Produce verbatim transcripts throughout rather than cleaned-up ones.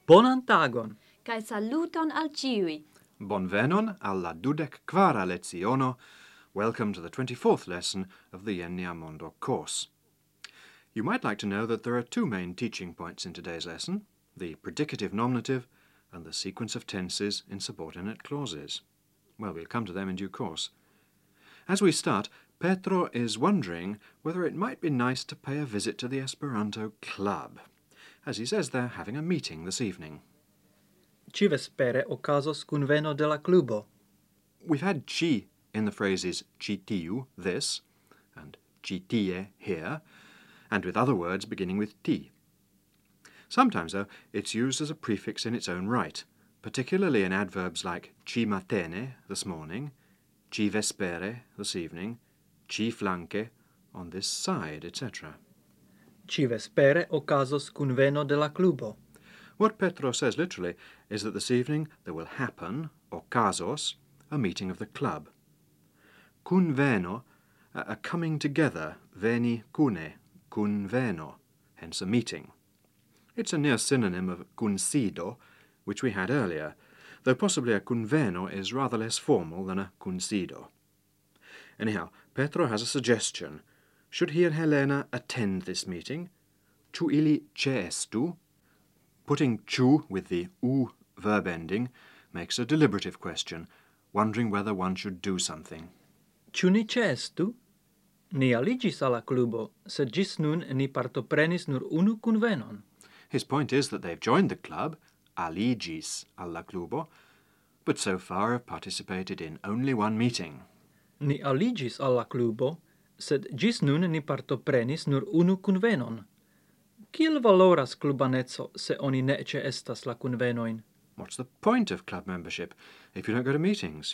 Bonan tagon. Kai saluton al ciui. Bonvenon alla dudek quara leziono. Welcome to the twenty-fourth lesson of the Enya Mondo course. You might like to know that there are two main teaching points in today's lesson, the predicative nominative and the sequence of tenses in subordinate clauses. Well, we'll come to them in due course. As we start, Petro is wondering whether it might be nice to pay a visit to the Esperanto club. As he says, they're having a meeting this evening. Ci vespere okazos kunveno de la klubo. We've had ci in the phrases ci tiu, this, and ci tie, here, and with other words beginning with ti. Sometimes, though, it's used as a prefix in its own right, particularly in adverbs like ci matene, this morning, ci vespere, this evening, ci flanque, on this side, et cetera. Ci vespere okazos kunveno de la klubo. What Petro says literally is that this evening there will happen, okazos, a meeting of the club. Kunveno, a, a coming together, veni kune, kunveno, hence a meeting. It's a near synonym of kunsido, which we had earlier, though possibly a kunveno is rather less formal than a kunsido. Anyhow, Petro has a suggestion. Should he and Helena attend this meeting? Ĉu ili ĉeestu? Putting ĉu with the u verb ending makes a deliberative question, wondering whether one should do something. Ĉu ni ĉeestu? Ni aliĝis al la klubo, sed ĝis nun ni partoprenis nur unu kunvenon. His point is that they've joined the club, aliĝis al la klubo, but so far have participated in only one meeting. Ni aliĝis al la klubo, sed ĝis nun ni partoprenis nur unu kunvenon. Kiel valoras klubaneco se oni ne ĉeestas la kunvenojn? What's the point of club membership if you don't go to meetings?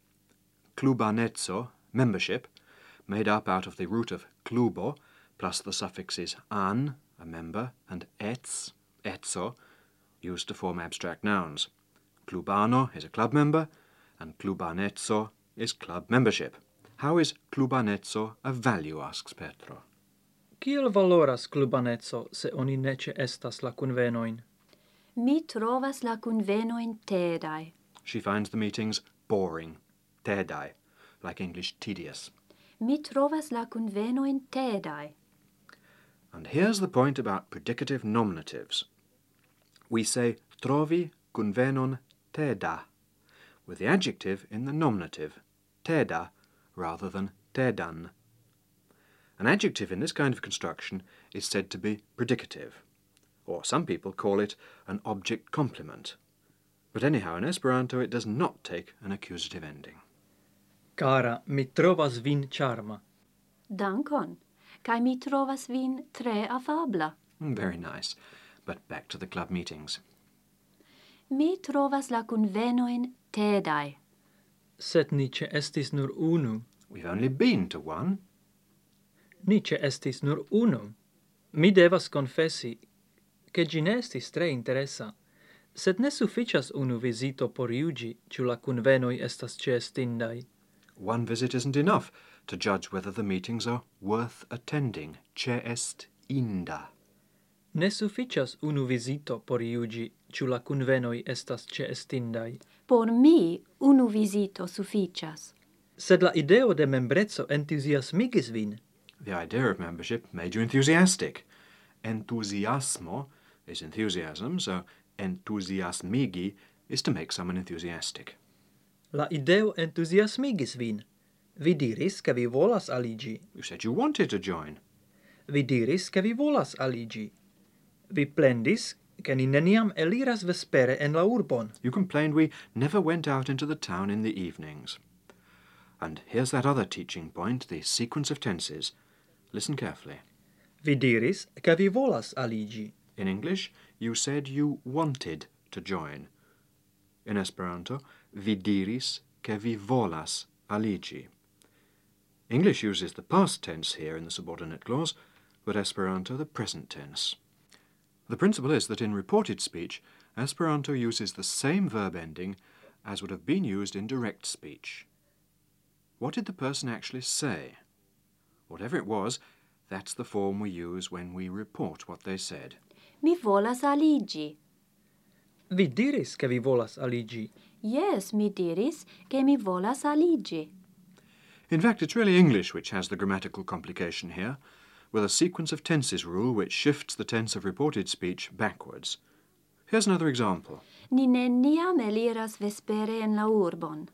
Klubaneco, membership, made up out of the root of klubo, plus the suffixes an, a member, and ets, etso, used to form abstract nouns. Klubano is a club member, and klubaneco is club membership. How is klubaneco a value, asks Petro. Kiel valoras klubaneco se oni ne ĉeestas la kunvenojn? Mi trovas la kunvenojn tedaj. She finds the meetings boring, tedai, like English tedious. Mi trovas la kunvenojn tedaj. And here's the point about predicative nominatives. We say trovi kunvenon teda, with the adjective in the nominative, teda, rather than tedan. An adjective in this kind of construction is said to be predicative, or some people call it an object complement. But anyhow, in Esperanto it does not take an accusative ending. Cara, mi trovas vin charma. Dankon, kai mi trovas vin tre afabla. Very nice, but back to the club meetings. Mi trovas la kunvenojn tedaj. Sed ni ĉeestis nur unu. We've only been to one. Ni ĉeestis nur unu. Mi devas konfesi, ke ĝi ne estis tre interesa, sed ne sufiĉas unu vizito por juĝi, ĉu la kunvenoj estas ĉeestindaj. One visit isn't enough to judge whether the meetings are worth attending. Ĉeestinda. Ne sufiĉas unu vizito por juĝi, ĉu la kunvenoj estas ĉeestindaj. Por mi, unu vizito sufiĉas. Sed la ideo de membreco entuziasmigis vin. The idea of membership made you enthusiastic. Entusiasmo is enthusiasm, so entusiasmigi is to make someone enthusiastic. La ideo entuziasmigis vin. Vi diris ke vi volas aliĝi. You said you wanted to join. Vi diris ke vi volas aliĝi. Vi plendis ke ni neniam eliras vespere en la urbon. You complained we never went out into the town in the evenings. And here's that other teaching point, the sequence of tenses. Listen carefully. Vi diris ke vi volas aliĝi. In English, you said you wanted to join. In Esperanto, vi diris ke vi volas aliĝi. English uses the past tense here in the subordinate clause, but Esperanto the present tense. The principle is that in reported speech, Esperanto uses the same verb ending as would have been used in direct speech. What did the person actually say? Whatever it was, that's the form we use when we report what they said. Mi volas aliĝi. Vi diris che vi volas aligi. Yes, mi diris che mi volas aligi. In fact, it's really English which has the grammatical complication here, with a sequence of tenses rule which shifts the tense of reported speech backwards. Here's another example. Ni neniam eliras vespere en la urbon.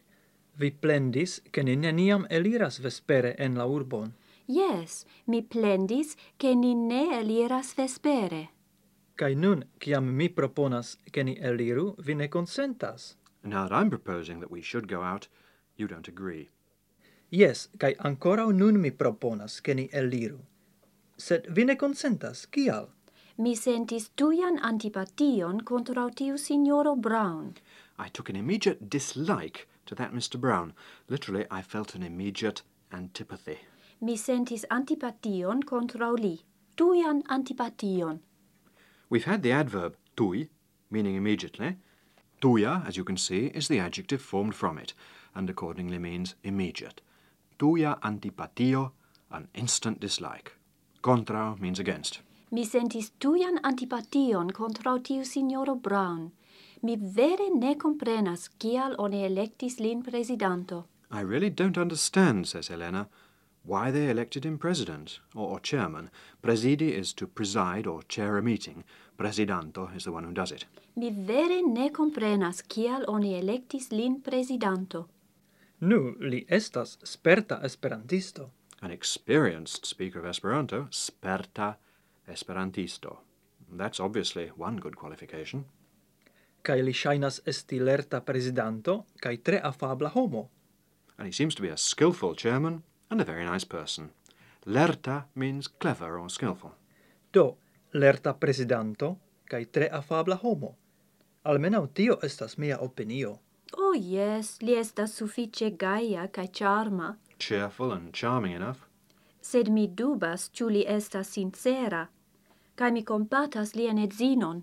Vi plendis che ni neniam eliras vespere en la urbon. Yes, mi plendis che ni ne eliras vespere. Kai nun, ciam mi proponas che ni eliru, vi ne consentas. And now that I'm proposing that we should go out, you don't agree. Yes, kai ancora nun mi proponas che ni eliru. Sed vi ne consentas, kial? Mi sentis tuian antipation contra tiu signoro Brown. I took an immediate dislike to that Mister Brown. Literally, I felt an immediate antipathy. Mi sentis antipation contra li. Tuian antipation. We've had the adverb tui, meaning immediately. Tuia, as you can see, is the adjective formed from it, and accordingly means immediate. Tuia antipatio, an instant dislike. Contra means against. Mi sentis tuian antipation contra tiu signoro Brown. Mi vere ne comprenas kial oni electis lin presidanto. I really don't understand, says Helena, why they elected him president, or, or chairman. Presidi is to preside or chair a meeting. Presidanto is the one who does it. Mi vere ne comprenas kial oni electis lin presidanto. Nu, li estas sperta esperantisto. An experienced speaker of Esperanto, sperta esperantisto. That's obviously one good qualification. Kai li shainas esti lerta presidanto, kai tre afabla homo. And he seems to be a skillful chairman and a very nice person. Lerta means clever or skillful. Do, lerta presidanto, kai tre afabla homo. Almenau tio estas mia opinio. Oh yes, li estas suffice gaia kai charma. Cheerful and charming enough. Sed mi dubas ciu li estas sincera, kai mi compatas lian edzinon.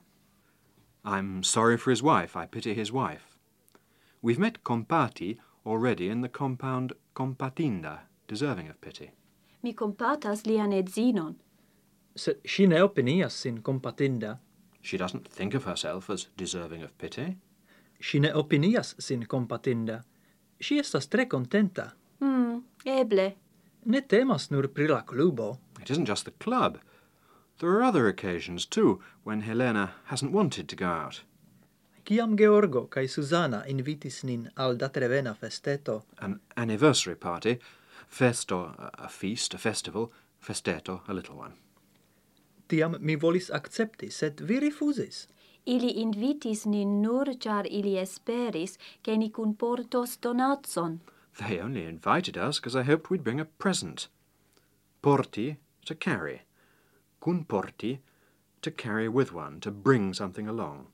I'm sorry for his wife. I pity his wife. We've met compati already in the compound compatinda, deserving of pity. Mi compatas lian edzinon. Sed si ne opinias sin compatinda. She doesn't think of herself as deserving of pity. Si ne opinias sin compatinda. Si estas tre contenta. Hmm, eble. Ne temas nur pri la klubo. It isn't just the club. There are other occasions, too, when Helena hasn't wanted to go out. Ciam Georgo kai Susanna invitis nin al datrevena festeto, An anniversary party, festo, a feast, a festival, festeto, a little one. tiam mi volis accepti, sed vi rifusis. Ili invitis nin nur char ili esperis che ni cunportos donatson. They only invited us because I hoped we'd bring a present. Porti, to carry. Cun porti, to carry with one, to bring something along.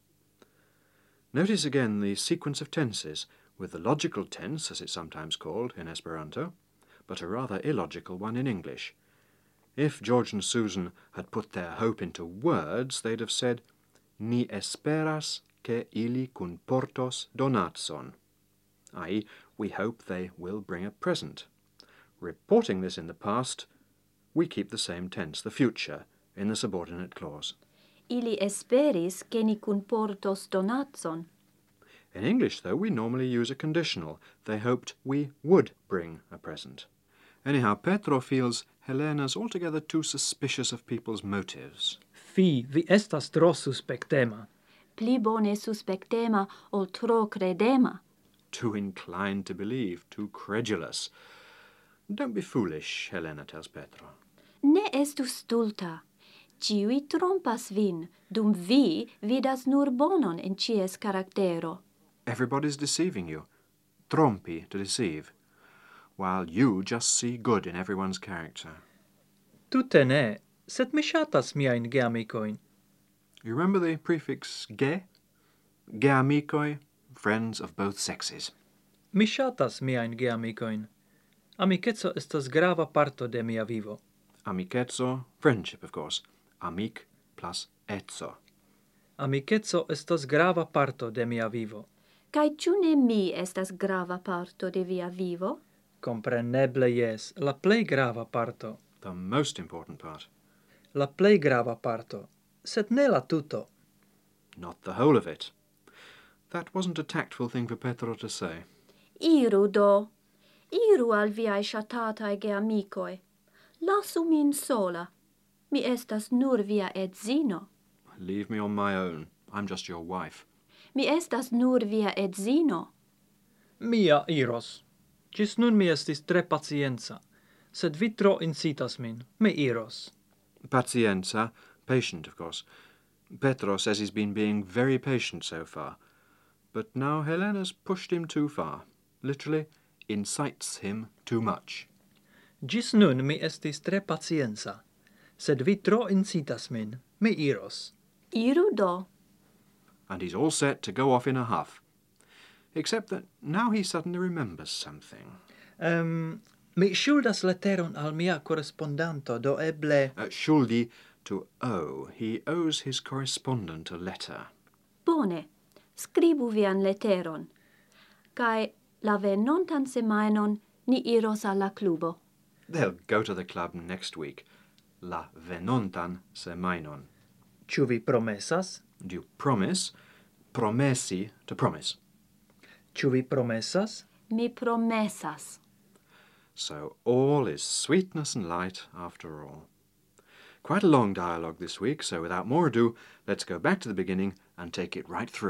Notice again the sequence of tenses, with the logical tense, as it's sometimes called in Esperanto, but a rather illogical one in English. If George and Susan had put their hope into words, they'd have said, Ni esperas que ili cunportos donatson, that is, we hope they will bring a present. Reporting this in the past, we keep the same tense, the future, in the subordinate clause. Ili esperis che ni cunportos donatson. In English, though, we normally use a conditional. They hoped we would bring a present. Anyhow, Petro feels Helena's altogether too suspicious of people's motives. Fi, vi estas tro suspectema. Pli bone suspectema ol tro credema. Too inclined to believe, too credulous. Don't be foolish, Helena tells Petro. Ne estu stulta. Ciui trompas vin, dum vi vidas nur bonon in cies caractero. Everybody's deceiving you. Trompi, to deceive. While you just see good in everyone's character. Tute ne, sed mi shatas miain geamicoin. You remember the prefix ge? Geamicoi, friends of both sexes. Mi shatas miain geamicoin. Amicetso estas grava parto de mia vivo. Amicetso, friendship, of course. Amic plus etso. Amicetso estas grava parto de mia vivo. Kai ciu ne mi estas grava parto de via vivo? Compreneble yes, la plei grava parto. The most important part. La plei grava parto, sed ne la tuto. not the whole of it. That wasn't a tactful thing for Petro to say. Iru do, iru al viai ŝatataj geamikoj. Lasu min sola. Mi estas nur via edzino. Leave me on my own. I'm just your wife. Mi estas nur via edzino. Mia iros. Gis nun mi estis tre pacienza, sed vi tro incitas min. Mi iros. Pazienza, patient, of course. Petro says he's been being very patient so far. But now Helena's pushed him too far. Literally, incites him too much. Gis nun mi estis tre pacienza, sed vi tro incitas min. Mi iros. Iru do. And he's all set to go off in a huff. Except that now he suddenly remembers something. Um, mi ŝuldas leteron al mia correspondanto, do eble... Uh, Schuldi to owe. He owes his correspondent a letter. Bone, skribu vian leteron. Kai la venontan semajnon ni iros al la klubo. They'll go to the club next week. La venontan semajnon. Ĉu vi promesas? Do you promise? Promesi to promise. Ĉu vi promesas? Mi promesas. So all is sweetness and light after all. Quite a long dialogue this week, so without more ado, let's go back to the beginning and take it right through.